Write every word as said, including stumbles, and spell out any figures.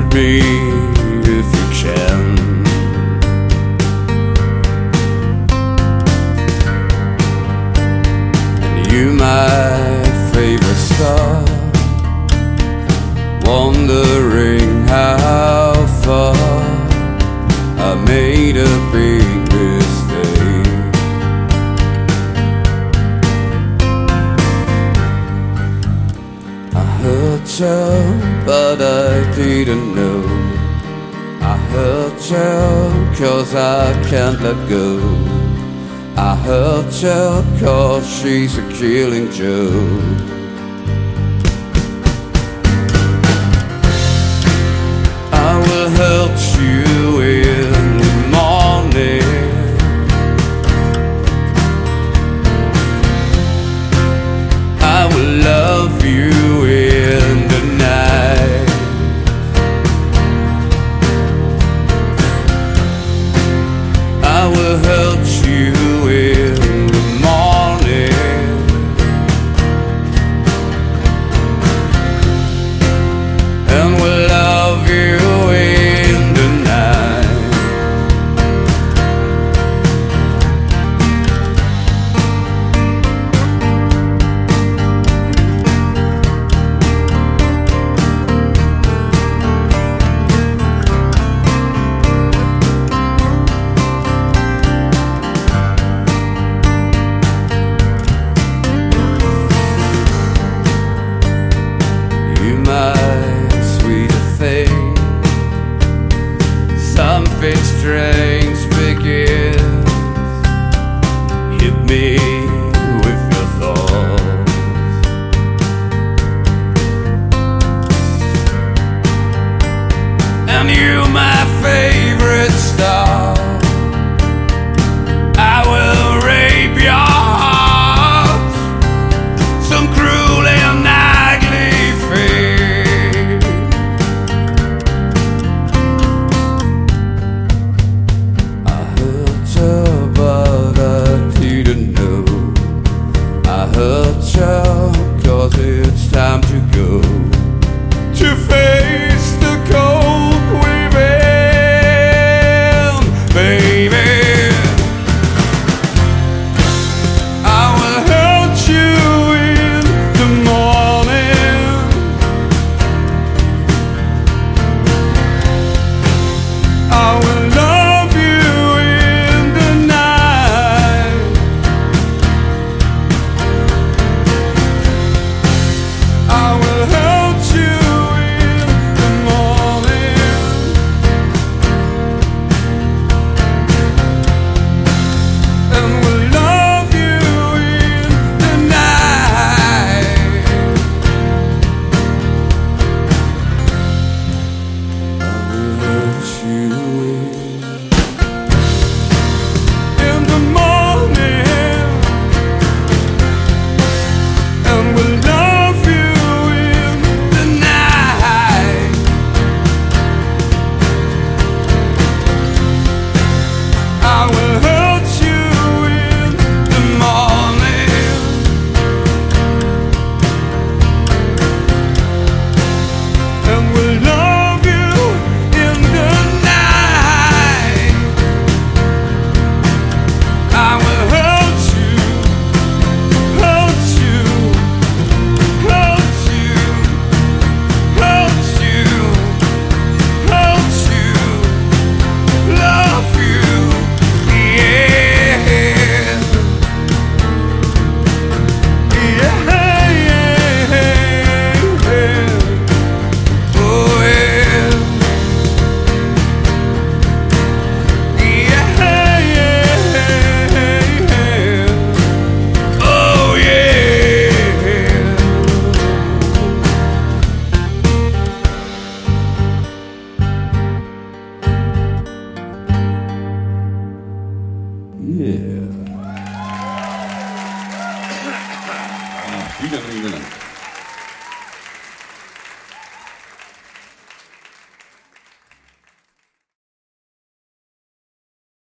hurt me if you can. And you my favorite star, wondering how far I made a big mistake. I hurt you, but I didn't know. I hurt you cause I can't let go. I hurt you cause she's a killing joke. I will hurt you in the morning. I will love you in the night. I will hurt you in the morning. And will love you in the night. You my sweeter thing, something strange begins. Hit me with your thoughts, and you my favorite star. I will rape your heart, some cruel and ugly fate. I hurt you, but I didn't know. I hurt you cause it's time to go, to face the cold within, baby. I will hurt you in the morning. I will love you in the night. I will hurt you in the morning. And will love you in the night. I will hurt you in the morning. And will love you in the night. I will hurt you in the morning. And will love you in the night. I will hurt you, hurt you, hurt you, hurt you, hurt you, love you, yeah, yeah, yeah, oh yeah, yeah, yeah, oh yeah. Yeah. Ah, vielen Dank.